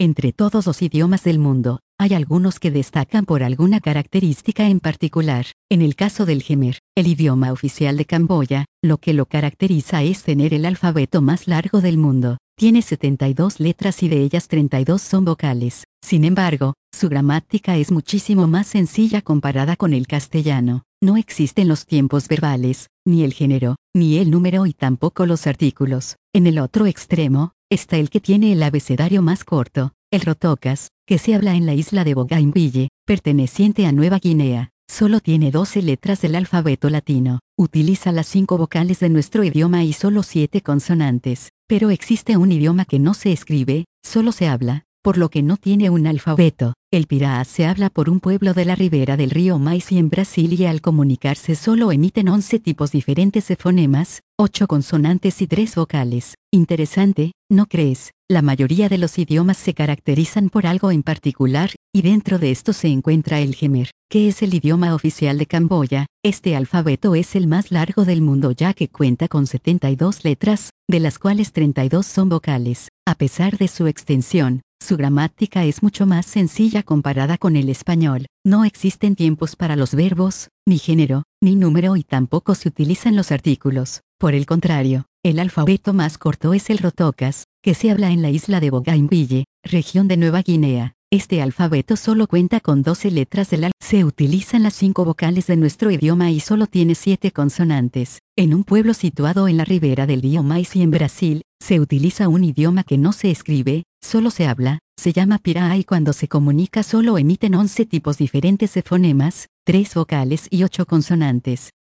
Entre todos los idiomas del mundo, hay algunos que destacan por alguna característica en particular. En el caso del Khmer, el idioma oficial de Camboya, lo que lo caracteriza es tener el alfabeto más largo del mundo. Tiene 72 letras y de ellas 32 son vocales. Sin embargo, su gramática es muchísimo más sencilla comparada con el castellano. No existen los tiempos verbales, ni el género, ni el número y tampoco los artículos. En el otro extremo, está el que tiene el abecedario más corto, el rotokas, que se habla en la isla de Bougainville, perteneciente a Nueva Guinea. Solo tiene 12 letras del alfabeto latino. Utiliza las 5 vocales de nuestro idioma y solo 7 consonantes. Pero existe un idioma que no se escribe, solo se habla, por lo que no tiene un alfabeto. El Piraá se habla por un pueblo de la ribera del río Maize en Brasil y al comunicarse solo emiten 11 tipos diferentes de fonemas, 8 consonantes y 3 vocales. Interesante, ¿no crees? La mayoría de los idiomas se caracterizan por algo en particular, y dentro de esto se encuentra el Khmer, que es el idioma oficial de Camboya. Este alfabeto es el más largo del mundo ya que cuenta con 72 letras, de las cuales 32 son vocales. A pesar de su extensión, su gramática es mucho más sencilla comparada con el español. No existen tiempos para los verbos, ni género, ni número y tampoco se utilizan los artículos. Por el contrario, el alfabeto más corto es el rotokas, que se habla en la isla de Bougainville, región de Nueva Guinea. Este alfabeto solo cuenta con 12 letras del alfabeto. Se utilizan las 5 vocales de nuestro idioma y solo tiene 7 consonantes. En un pueblo situado en la ribera del río Maize en Brasil, se utiliza un idioma que no se escribe, solo se habla, se llama Piraá y cuando se comunica solo emiten 11 tipos diferentes de fonemas, 3 vocales y 8 consonantes.